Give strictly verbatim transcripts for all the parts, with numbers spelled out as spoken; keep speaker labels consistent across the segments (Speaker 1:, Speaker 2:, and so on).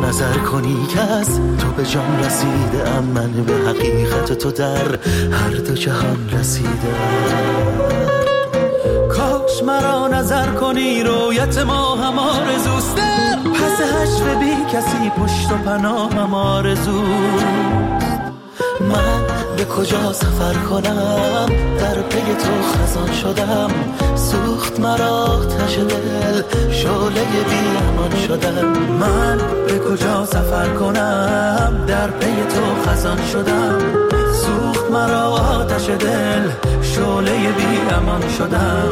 Speaker 1: نظر کنی که از تو به جان رسیده ام، من به حقیقت تو در هر دو جهان رسیدم. کاش مرا نظر کنی رویت ما هم آرزوست، پس حشر بی کسی پشت و پناه هم آرزوست. من به کجا سفر کنم در پی تو خزان شدم، سوخت مرا آتش دل شعله بی امان شدم. من به کجا سفر کنم در پی تو خزان شدم، سوخت مرا آتش دل شعله بی امان شدم.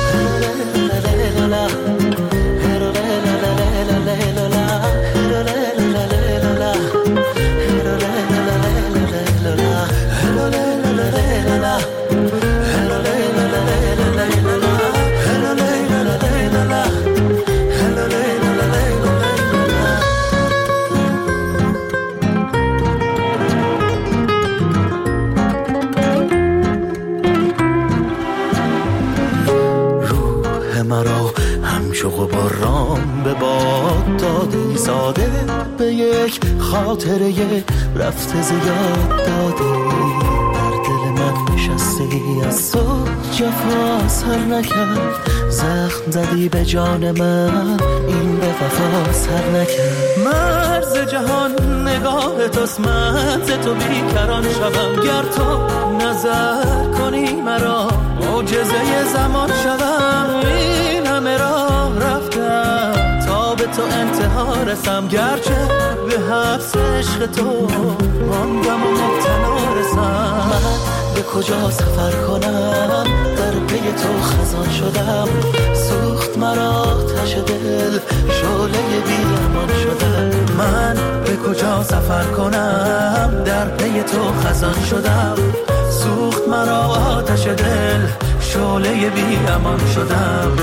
Speaker 1: مرا همچو غبارام به باد دادی، ساده به یک خاطره رفته زیاد دادی. در دل من نشستی از تو جفا سر نکرد، زخم زدی به جان من این به وفا سر نکرد. مرز جهان نگاه توست، من ز تو بیکران شوم، گر تو نظر کنی مرا معجزه زمان شوم. این همه راه رفتم تا به تو انتها رسم، گرچه به حبس عشق تو ماندم و مبتلا رسم. من به کجا سفر کنم در پی تو خزان شدم، سوخت مرا آتش دل شعله بی امان شدم. من به کجا سفر کنم در پی تو خزان شدم، سوخت مرا آتش دل شعله بی امان شدم.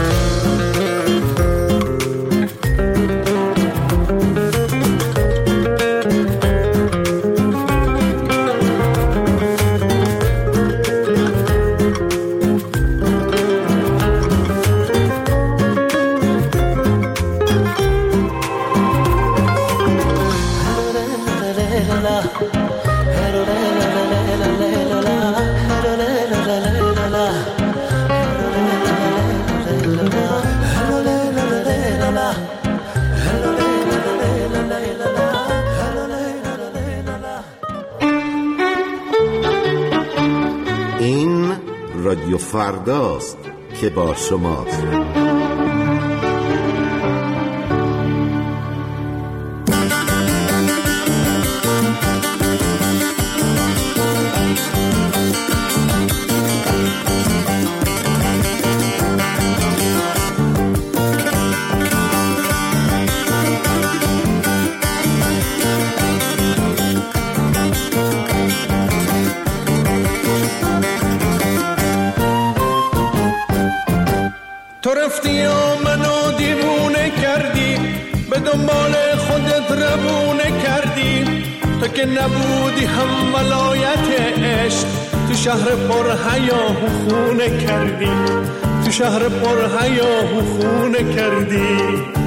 Speaker 2: این رادیو فرداست که با شماست.
Speaker 3: تو رفتی و منو دیوونه کردی، به دنبال خودت روونه کردی. تو که نبودی هم ولایت عشق، تو شهر پر حیاهو خونه کردی، تو شهر پر حیاهو خونه کردی.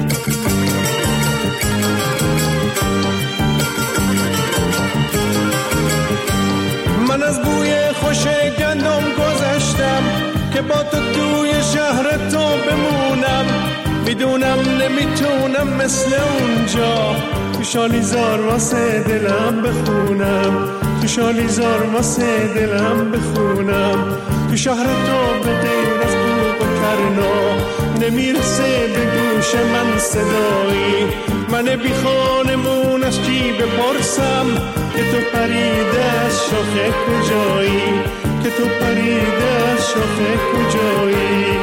Speaker 3: من از بوی خوش گندم گذشتم که با تو توی شهر تو بمونم. میدونم نمیتونم مثل اونجا تو شالیزار واسه دلم بخونم، تو شالیزار واسه دلم بخونم. تو شهر تو به غیر از بوق و کرنا نمیرسه به گوش من صدایی. من بی خانمون از کی بپرسم که تو پریده از شاخه کجایی، که تو پریده از شاخه کجایی.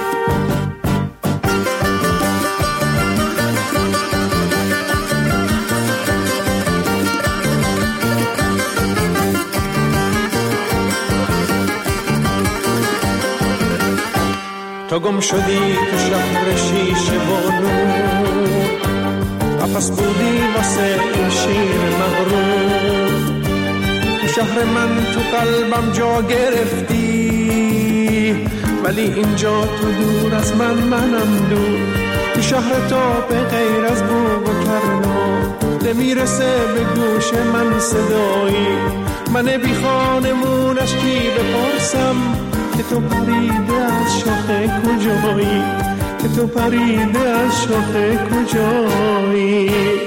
Speaker 3: تو گم شدی تو شهر شیشه و نور، قفس بودی واسه این شیر مغرور. تو شهر من تو قلبم جا گرفتی، ولی اینجا تو دور از من منم دور. تو شهر تو به غیر از بوق و کرنا نمیرسه به گوش من صدایی. من بی خانمونش کی بپرسم که تو پریده از شاخه کجایی، که تو پریده از شاخه کجایی.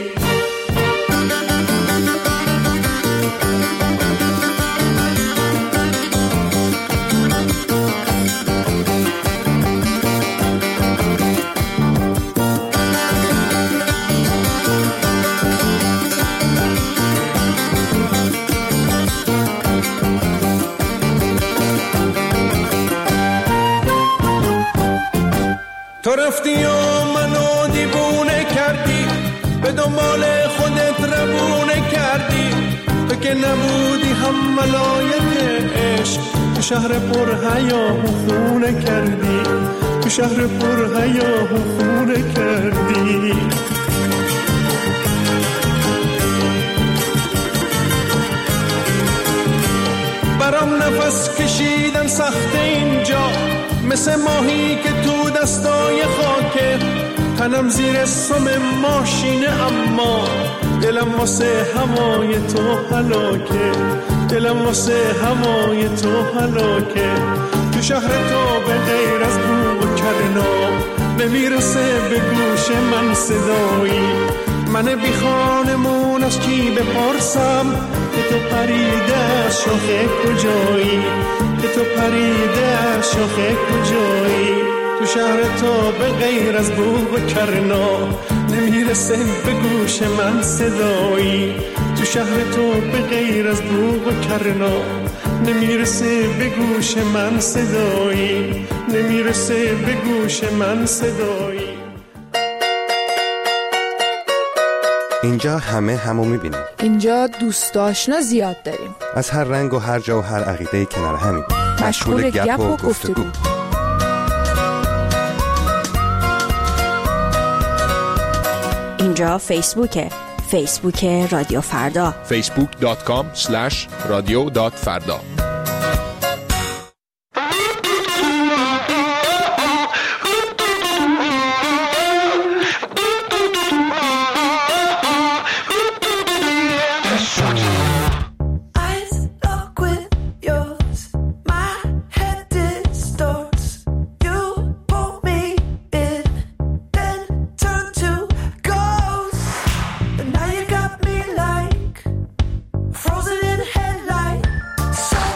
Speaker 3: تو رفتی و منو دیوونه کردی، به دنبال خودت روونه کردی. تو که نبودی هم ولایت عشق، تو شهر پر حیا و خونه کردی، تو شهر پر حیا و خونه کردی. برام نفس کشیدن سخته اینجا، مثل ماهی که تو دستای خاکه. تنم زیر سم ماشینه اما دلم واسه هوای تو هلاکه، دلم واسه هوای تو هلاکه. تو شهر تو به غیر از بو و کرنا نمیرسه به گوش من صدایی. من بی خانمون از کی بپرسم که تو پریده از شاخه کجایی، که تو پریده از شاخه کجایی. تو شهر تو به غیر از بوق و کرنا نمیرسه به گوش من صدایی. تو شهر تو به غیر از بوق و کرنا نمیرسه به گوش من صدایی، نمیرسه به گوش من صدایی.
Speaker 4: اینجا همه همو میبینیم.
Speaker 5: اینجا دوست آشنا زیاد داریم،
Speaker 4: از هر رنگ و هر جا و هر عقیده کنار همیم،
Speaker 5: مشغول گپ و گفتگو.
Speaker 6: اینجا فیسبوکه، فیسبوک رادیو فردا،
Speaker 7: فیسبوک دات کام اسلش رادیو دات فردا.
Speaker 8: Frozen in headlight, so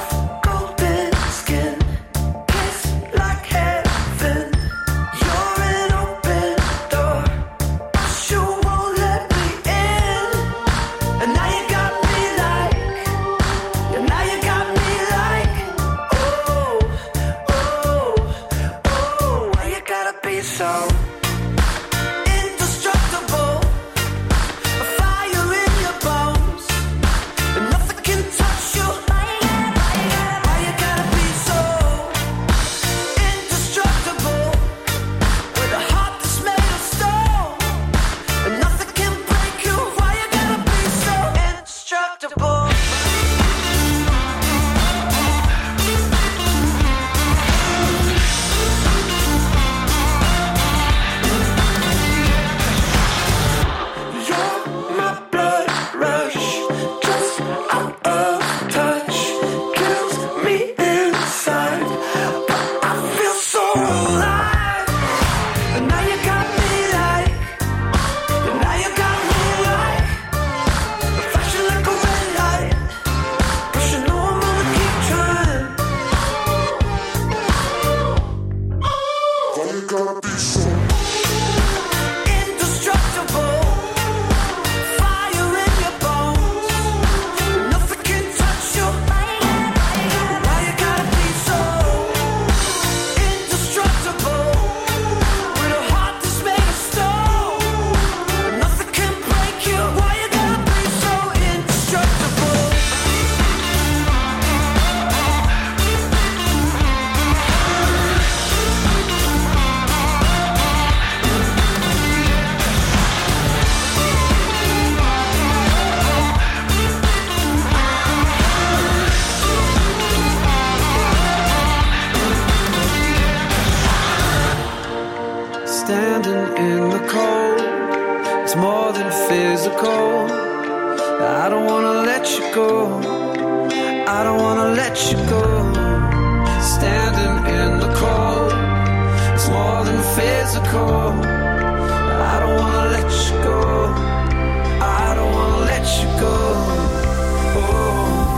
Speaker 8: physical. I don't wanna let you go. I don't wanna let you go. Standing in the cold, it's more than physical. I don't wanna let you go. I don't wanna let you go. Oh.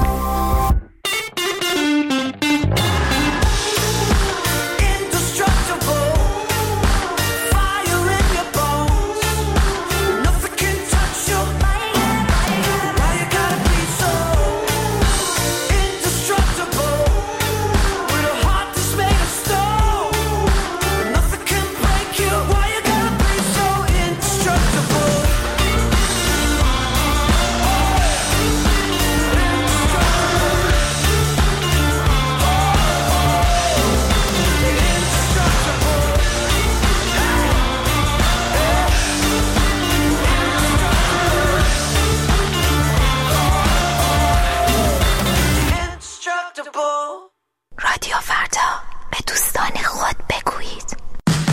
Speaker 6: رادیو فردا، به دوستان خود بگویید.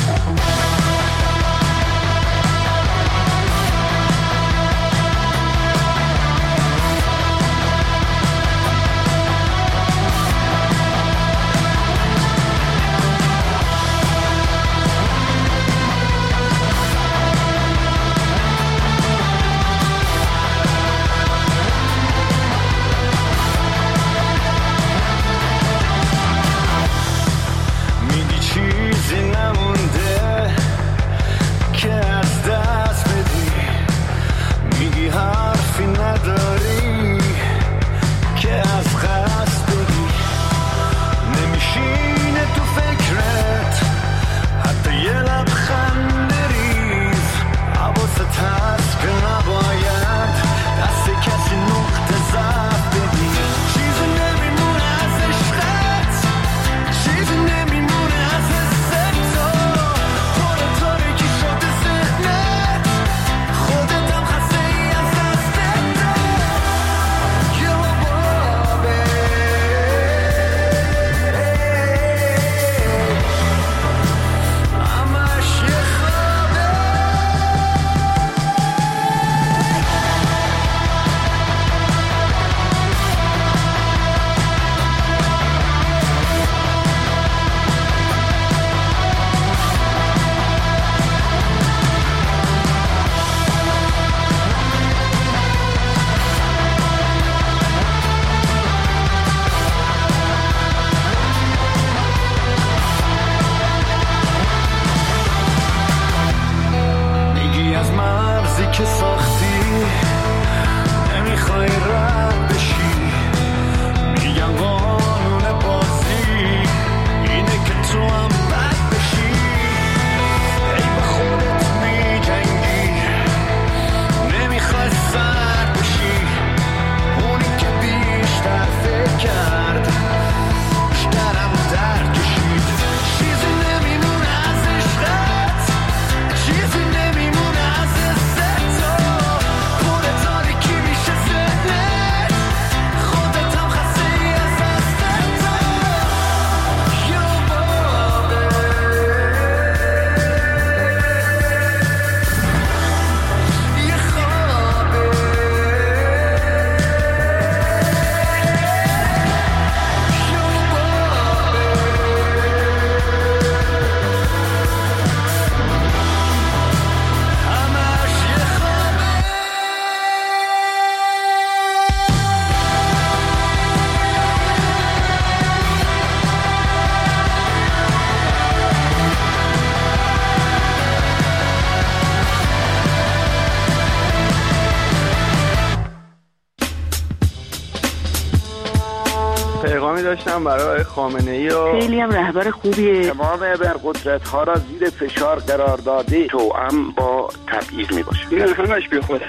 Speaker 9: پیغامی داشتم برای خامنه‌ای و
Speaker 10: خیلی هم رهبر خوبیه.
Speaker 9: تمام ابرقدرت‌ها را زیر فشار قرار داده، توأم با تبعیض میباشه. این همش بیخوده.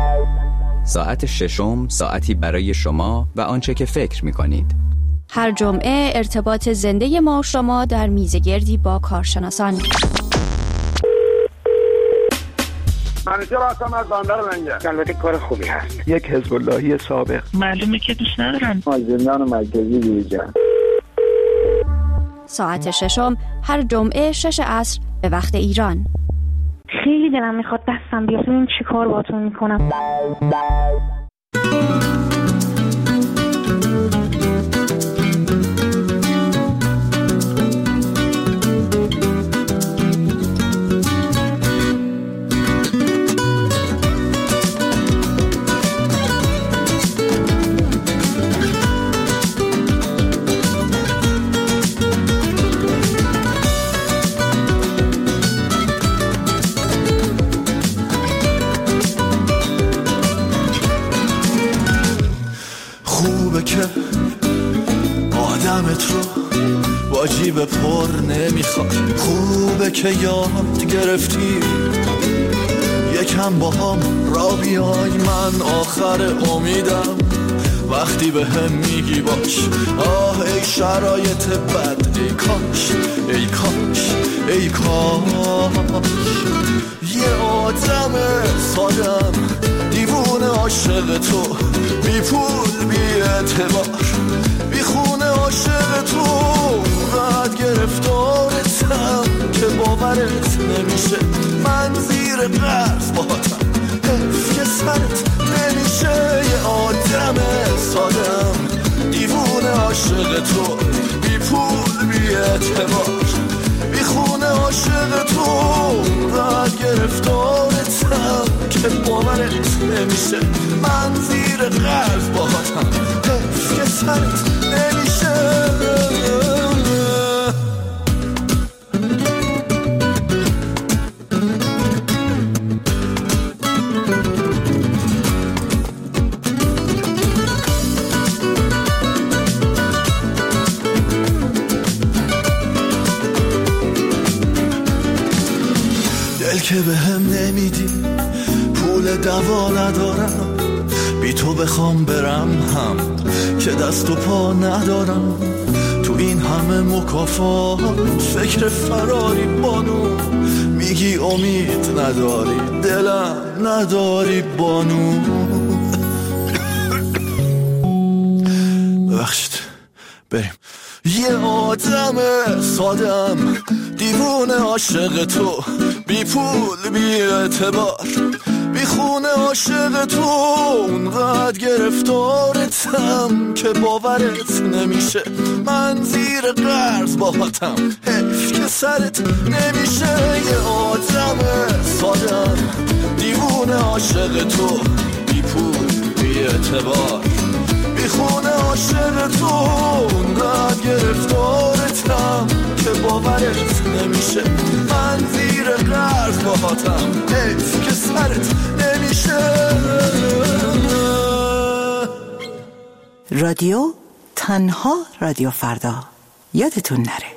Speaker 11: ساعت ششم، ساعتی برای شما و آنچه که فکر می‌کنید.
Speaker 6: هر جمعه ارتباط زنده ما و شما در میزگردی با کارشناسان.
Speaker 9: منیجر هستم از بندر لنگر. البته کار خوبی هست.
Speaker 10: یک حزب اللهی سابق.
Speaker 12: معلومه که دوست ندارن.
Speaker 9: از زندان مرکزی بیرون.
Speaker 6: ساعت ششم هر جمعه شش عصر به وقت ایران.
Speaker 10: خیلی دلم میخواد دست
Speaker 12: نترسم، بیا ببین چی کار باهاتون میکنم.
Speaker 1: که آدمت رو با جیب پر نمیخواد، خوبه که یاد گرفتی یکم با هم را بیای، من آخر امیدم وقتی به هم میگی باش. آه ای شرایط بد، ای کاش ای کاش ای کاش یه آدم سادم دیوونه عاشق تو، بی پول بی اعتبار بی خونه عاشق تو، بعد گرفتارتم که باورت نمیشه، من زیر قرض باهاتم حیف که سرت نمیشه. یه آدم سادم دیوونه عاشق تو، بی پول بی اعتبار بی خونه عاشق تو، بعد گرفتارتم که باورت نمیشه، من زیر قرض باهاتم حیف که سرت نمیشه. دل که به هم نمیدی، پول دوا ندارم، بی تو بخوام برم هم که دست و پا ندارم، تو این همه مکافات فکر فراری بانو، میگی امید نداری دلم نداری بانو. ببخشید بریم. یه آدم سادم دیوونه عاشق تو، بی پول بی اعتبار بی خونه عاشق تو، اونقدر گرفتارتم که باورت نمیشه، من زیر قرض باهاتم حیف که سرت نمیشه. یه آدم سادم دیوونه عاشق تو، بی پول بی اعتبار بی خونه عاشق تو، اونقدر گرفتارتم که باورت نمیشه، من زیر قرض باهاتم حیف که سرت نمیشه.
Speaker 13: رادیو تنها رادیو فردا، یادتون نره.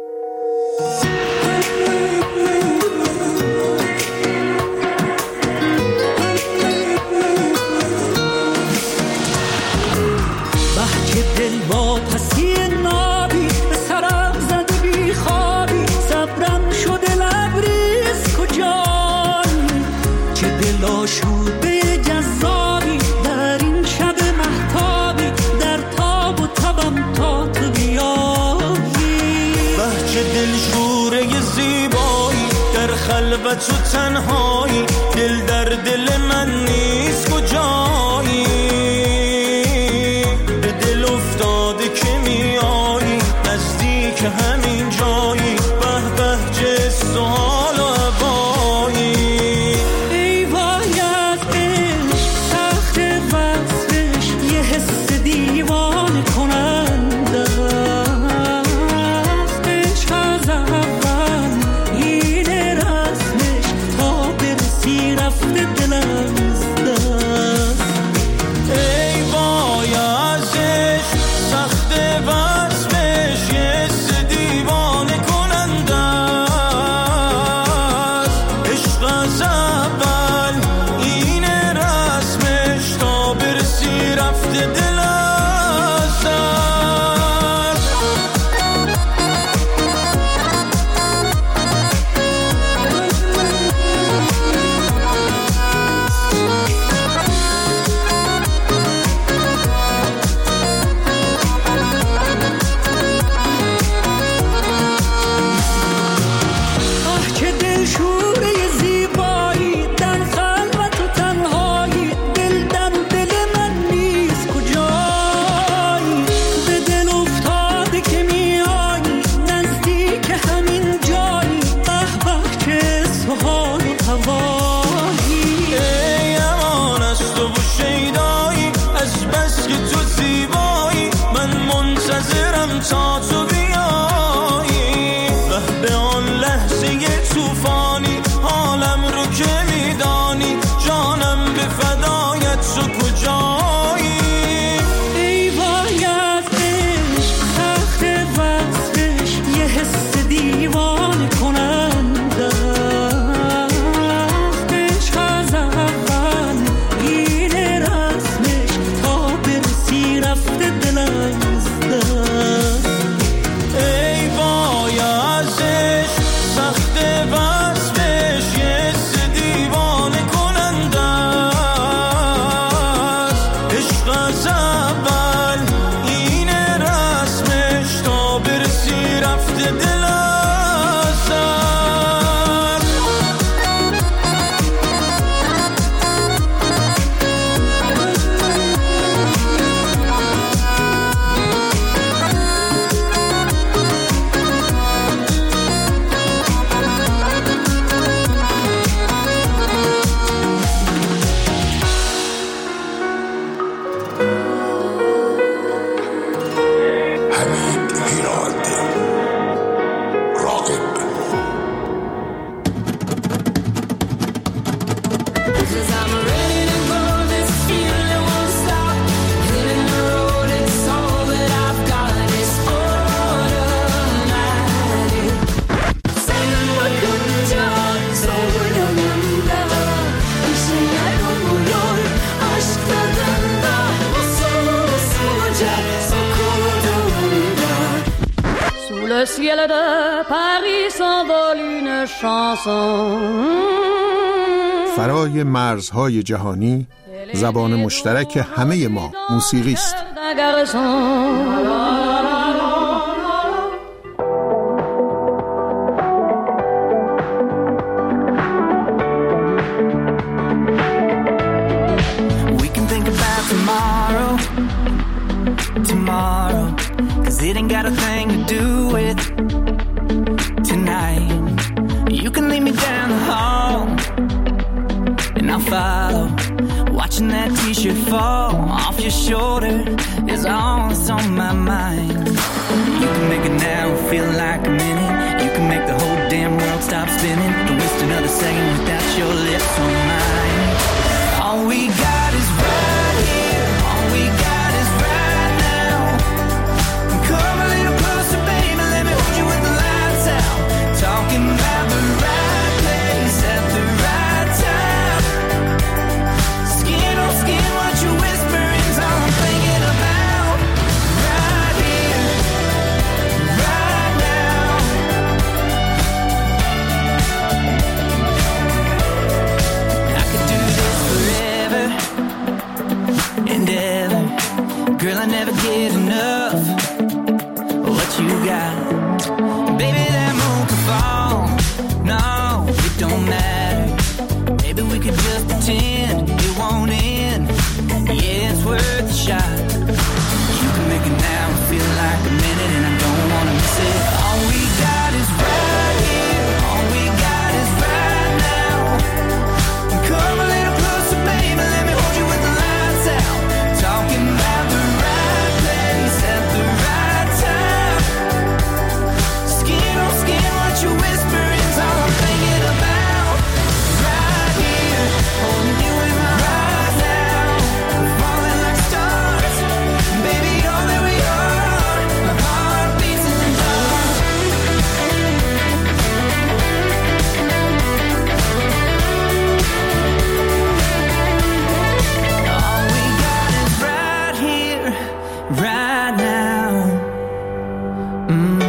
Speaker 14: شوبه جذابی در این شب مهتابی، در تاب و تبم تا تو بیایی،
Speaker 3: بهچه دلشوره زیبایی در خلوت و تنهایی، دل در دل من نیست کجایی، به دل افتاده که میایی نزدیک همین جایی، به به جست و حال و عبایی.
Speaker 14: تا به
Speaker 15: ciel de Paris s'envole une chanson.
Speaker 16: فرای مرزهای جهانی زبان مشترک همه ما موسیقی است.
Speaker 8: We can think about tomorrow, tomorrow, 'cause it ain't got a thing to do with tonight. You can lead me down the hall and I'll follow. Watching that t-shirt fall off your shoulder is all that's on my mind. You can make it now feel like a minute. You can make the whole damn world stop spinning. Don't waste another second without your lips on mine. All we got is right here. All we got is right now. Come a little closer, baby. Let me hold you with the lights out. Talking about the right place at the right time. Skin on skin, what you whispering is all I'm thinking about. Right here, right now. I could do this forever and ever. Girl, I never get enough of what you got. Baby, that moon could fall. No, it don't matter. Maybe we could just pretend it won't end. Yeah, it's worth a shot. You can make it now and feel like a minute, and I don't wanna miss it. All we got is right here. All we got is right now. Come a little closer, baby. Let me hold you with the lights out. Talking about the right place at the right time. Skin on skin, what you whispering is all I'm thinking about. Right here, holding you in my right now. We're falling like stars, baby, all that we are. My heart beats in the dark. All we got is right here, right now. Mm.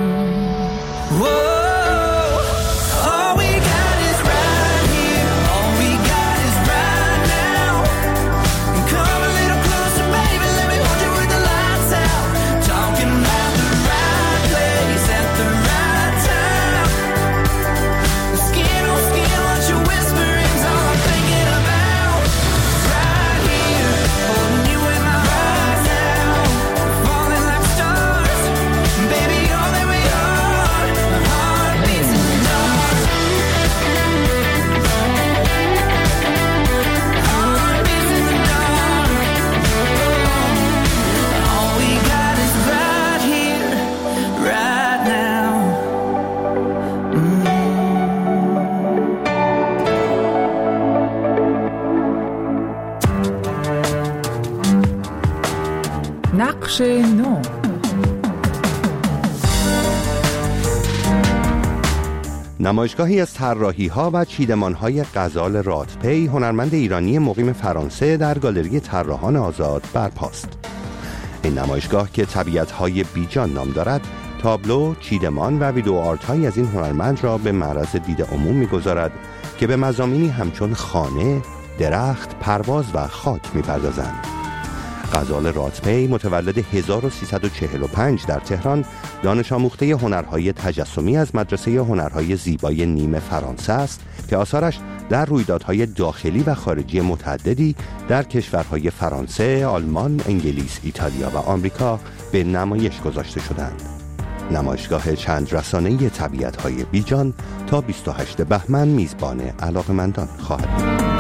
Speaker 8: Whoa. All we got is right here. All we got is right now. Come a little closer, baby. Let me hold you with the lights out. Talking about the right place at the right time. Skin on skin, what you whispering is all I'm thinking about. Right here, holding you in my right now. Falling like stars, baby, all that we are. My heart beats in the dark. Heart beats in the dark. All we got is right here, right now.
Speaker 17: نقش نو.
Speaker 4: نمایشگاهی از طراحی‌ها و چیدمان‌های غزال راتپی، هنرمند ایرانی مقیم فرانسه، در گالری طراحان آزاد برپاست. این نمایشگاه که طبیعت‌های بیجان نام دارد، تابلو، چیدمان و ویدیو آرت‌هایی از این هنرمند را به معرض دید عموم می‌گذارد که به مضامینی همچون خانه، درخت، پرواز و خاک می‌پردازند. غزال راتپی متولد هزار و سیصد و چهل و پنج در تهران، دانش آموخته هنرهای تجسمی از مدرسه هنرهای زیبای نیم فرانسه است که آثارش در رویدادهای داخلی و خارجی متعددی در کشورهای فرانسه، آلمان، انگلیس، ایتالیا و آمریکا به نمایش گذاشته شدند. نمایشگاه چند رسانه‌ای طبیعت‌های بیجان تا بیست و هشتم بهمن میزبان علاقه‌مندان خواهد بود.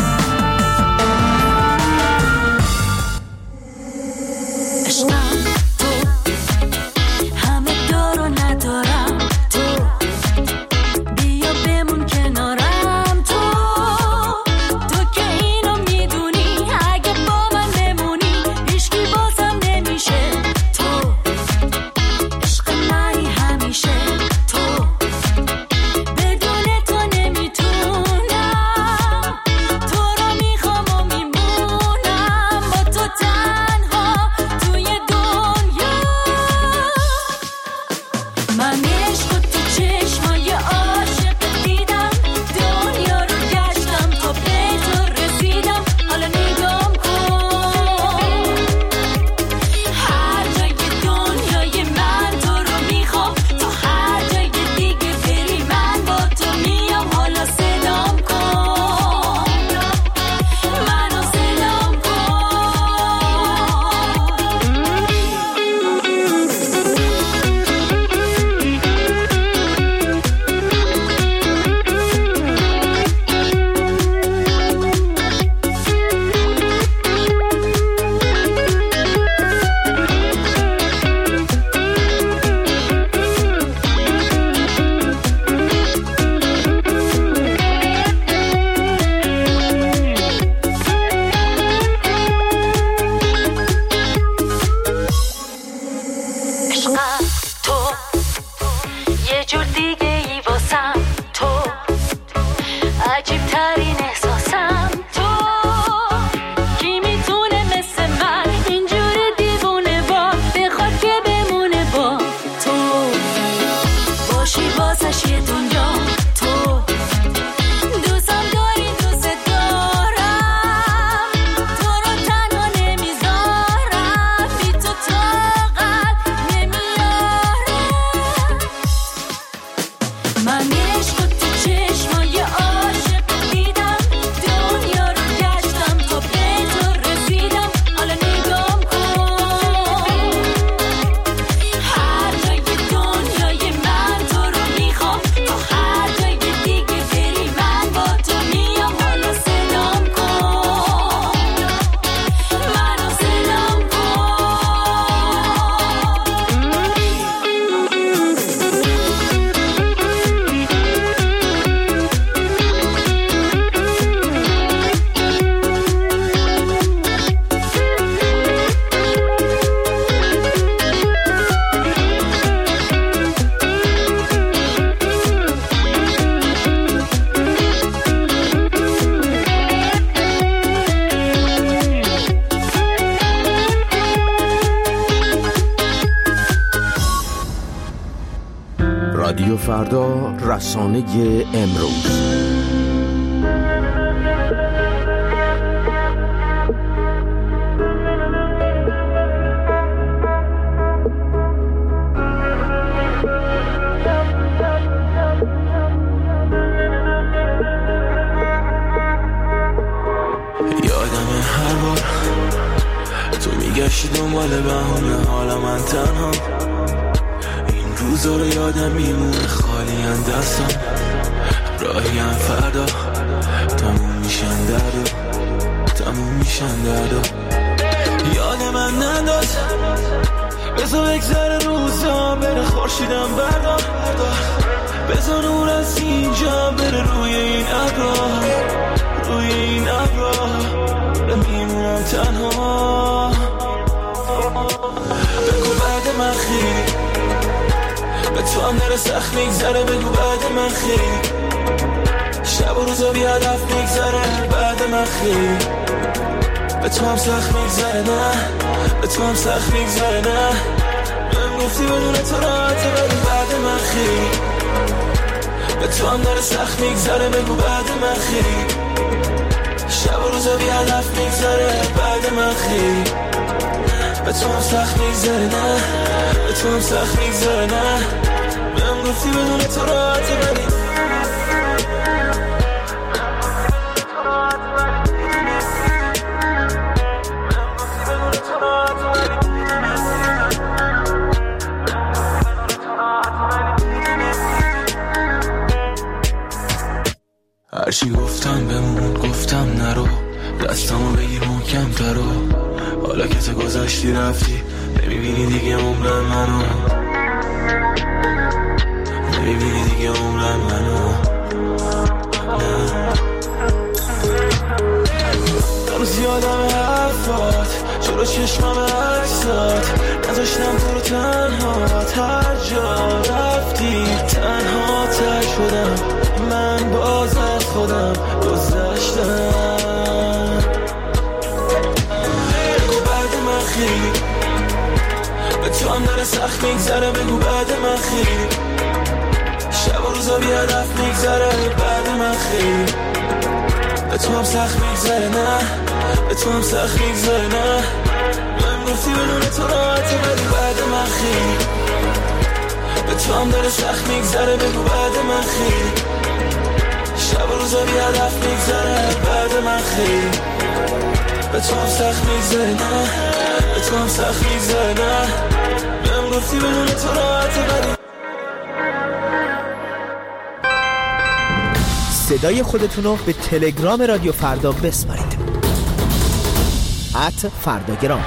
Speaker 2: فردا، رسانه امروز.
Speaker 1: یادم هر بار تو میگشتی دنبال بهونه، حالا من تنها این روزا رو یادم میمونه، خالی ان دستم، راهیم فردا تموم میشن دردو، تموم میشن دردو. یاد من نداد بذار بگذره روزا، بره خورشیدم بردار، بذار نور از اینجا بره روی این ابرا، روی این ابرا میمونم تنها. بگو بعد من خیلی به تو هم داره سخت میگذره، بگو بعد من خیلی شب و روزا بی هدف میگذره، بعد من خیلی به تو هم سخت میگذره، نه به تو هم سخت میگذره، نه بهم گفتی بدون تو راحته، بگو بعد من خیلی به تو هم داره سخت میگذره، بگو بعد من خیلی شب و روزا بی هدف میگذره، بعد من خیلی به تو هم سخت میگذره، نه به تو هم سخت میگذره، نه بهم گفتی بدون تو راحته، ولی هرچی گفتم بمون، گفتم نرو، دستامو بگیر محکم ترو، حالا که تو گذشتی رفتی نمیبینی دیگه عمرم منو، نمیبینی دیگه عمرم منو، هنوز یادم حرفات، جلو چشمم عکسات، نذاشتم تو رو تنهات، هر جا رفتی تنها تر شدم، من باز از خودم گذشتم. بگو بعد من خیلی به تو هم داره سخت میگذره، بگو بعد من خیلی شب و روزا بی هدف میگذره، بعد من خیلی به تو هم سخت میگذره، نه به تو هم سخت میگذره، نه من گفتی بدون تو راحته، ولی بعد من خیلی به تو هم داره سخت میگذره، بگو بعد من خیلی شب و روزا بی هدف میگذره، بعد من خیلی به تو هم سخت میگذره، نه به تو هم سخت میگذره، نه بهم گفتی بدون تو راحته، ولی
Speaker 18: صدای خودتونو به تلگرام رادیو فردا بسپارید. ات فرداگرام.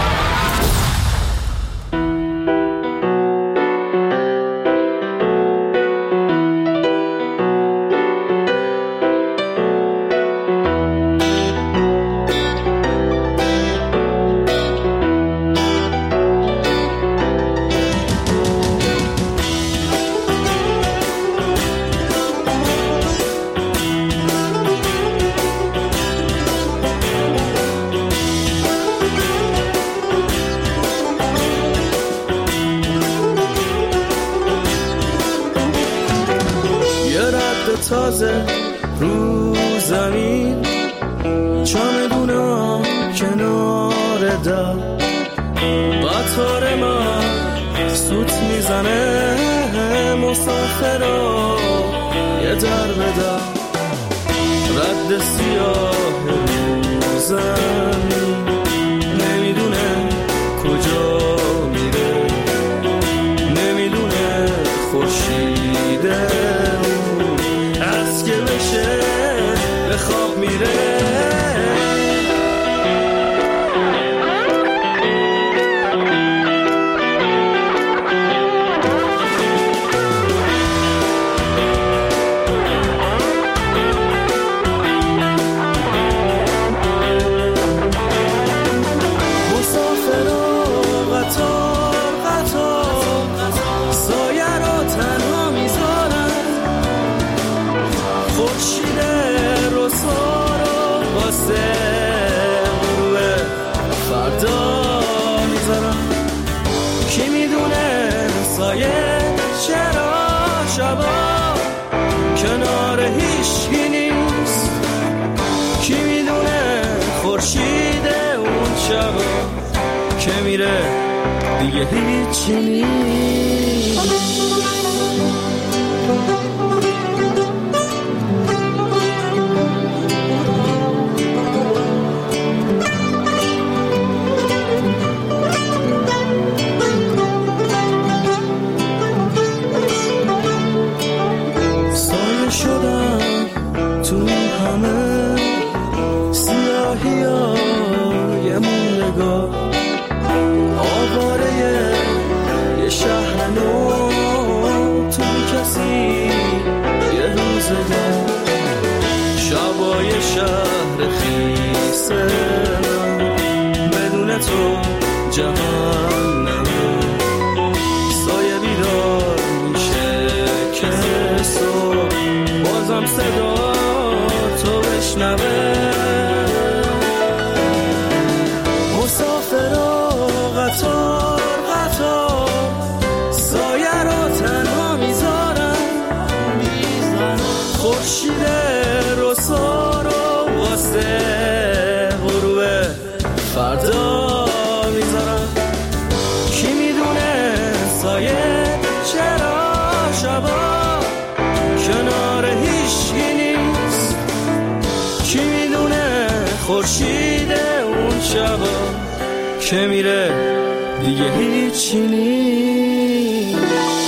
Speaker 1: تازه رو زمین، چمدونم کنار در، قطار من سوت میزنه مسافرا یه در به در، رد سیاه رو زمین نمیدونه کجا میره، نمیدونه خورشیده از که بشه به خواب میره.
Speaker 8: خورشید اون شبا که میره دیگه هیچی نیست. شبای شهر خیسه بدون تو جهان سایه بیدار میشه که صبح بازم صدا تو بشنوه. مسافرا قطار قطار سایه را تنها میذارن، خورشید رسا رو واسه غروب فردا میذارن. کی میدونه سایه چرا شبا کنار هیچی نیست؟ کی میدونه خورشید اون شبا که میره دیگه هیچی نیست.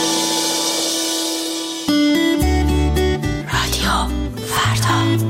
Speaker 6: رادیو فردا.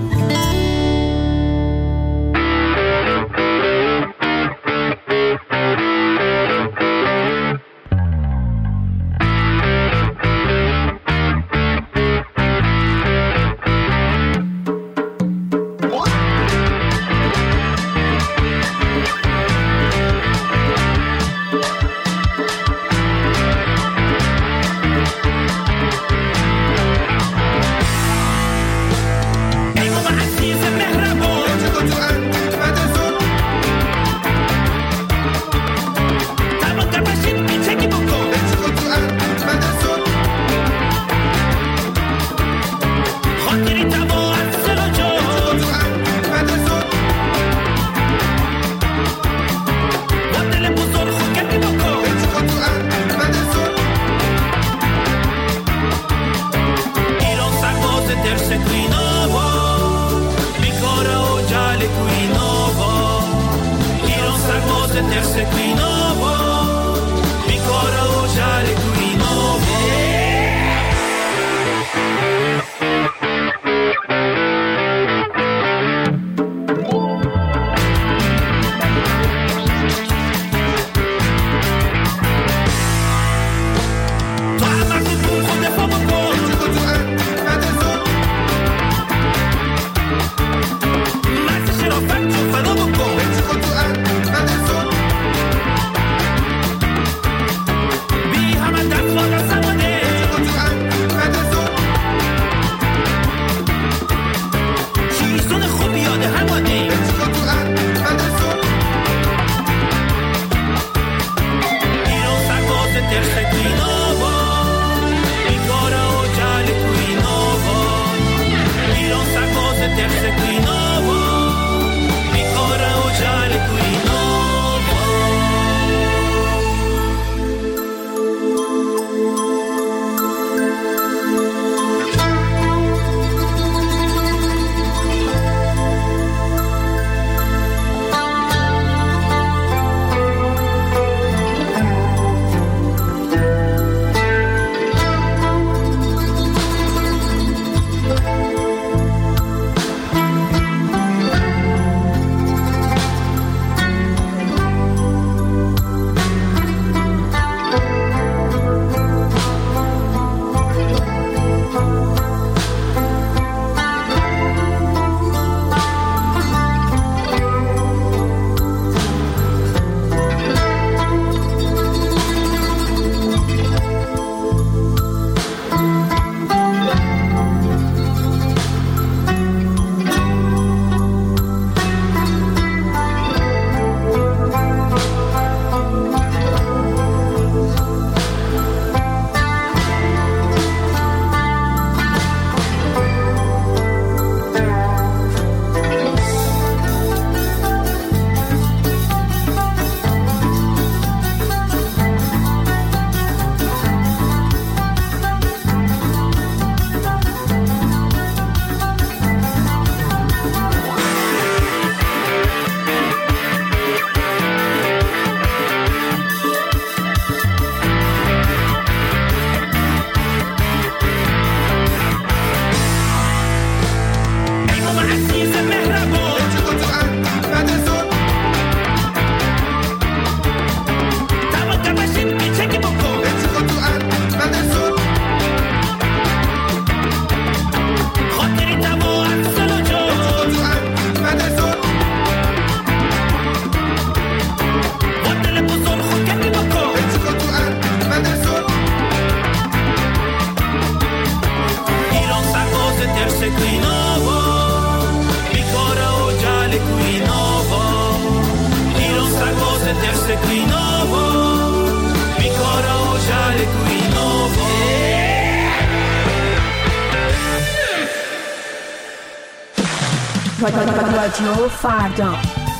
Speaker 14: forse qui nuovo mi coraggio qui nuovo.
Speaker 17: رادیو فردا.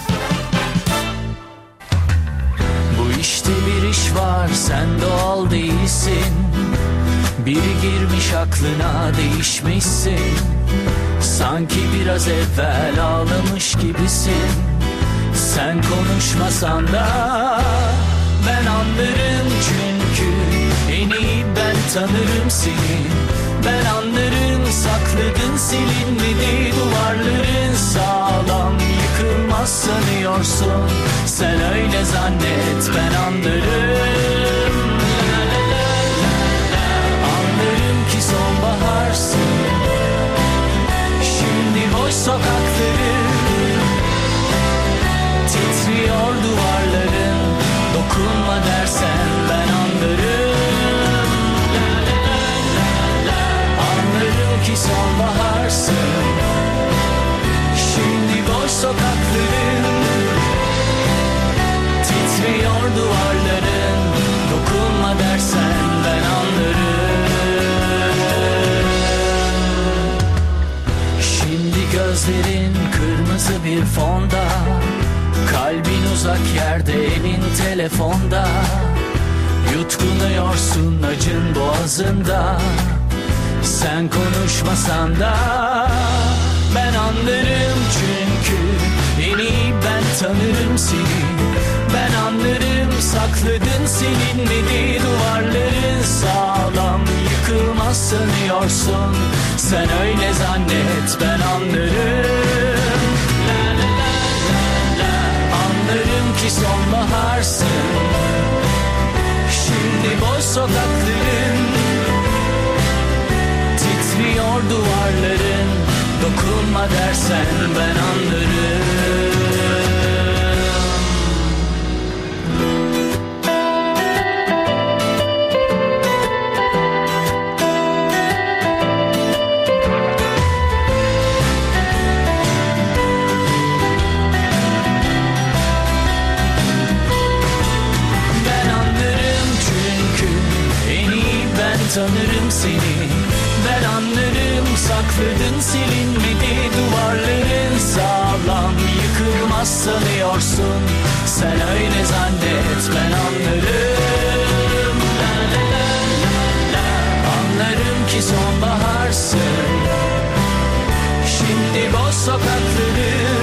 Speaker 19: Bu işte bir iş var, sen doğal değilsin. Biri girmiş aklına, değişmişsin. Sanki biraz evvel ağlamış gibisin. Sen konuşmasan da ben anlarım, çünkü en iyi ben tanırım seni. Ben anlarım, sakladın silinmedi duvarların, sağlam yıkılmaz sanıyorsun. Sen öyle zannet, ben anlarım. La la la la la. Anlarım ki sonbaharsın. Şimdi boş sokakları, titriyor duvarların. Dokunma dersen ben anlarım. Ki sonbaharsın. Şimdi boş sokakların, titriyor duvarların. Dokunma dersen ben anlarım. Şimdi gözlerin kırmızı bir fonda, kalbin uzak yerde, elin telefonda. Yutkunuyorsun acın boğazında. Sen konuşmasan da ben anlarım, çünkü en iyi ben tanırım seni. Ben anlarım, sakladın silinmedi duvarların, sağlam yıkılmaz sanıyorsun. Sen öyle zannet, ben anlarım. La la la la la. Anlarım ki sonbaharsın. Şimdi boş sokakların, titriyor duvarların. Dokunma dersen ben anlarım. Ben anlarım, çünkü en iyi ben tanırım seni. Ben anlarım, sakladın silinmedi duvarların, sağlam yıkılmaz sanıyorsun. Sen öyle zannet, ben anlarım. La la la la la. Anlarım ki sonbaharsın. Şimdi boş sokakların,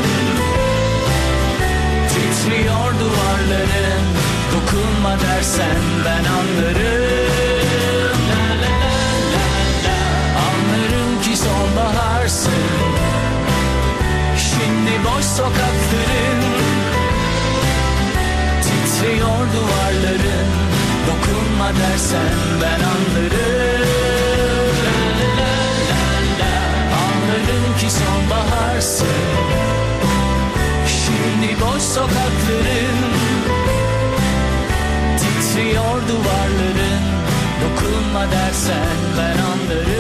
Speaker 19: titriyor duvarların. Dokunma dersen ben anlarım. La la la la la. Anlarım ki sonbaharsın. Şimdi boş sokakların, titriyor duvarların. Dokunma dersen ben anlarım. La la la la la. Anlarım ki sonbaharsın. Şimdi boş sokakların, titriyor duvarların. Dokunma dersen ben anlarım.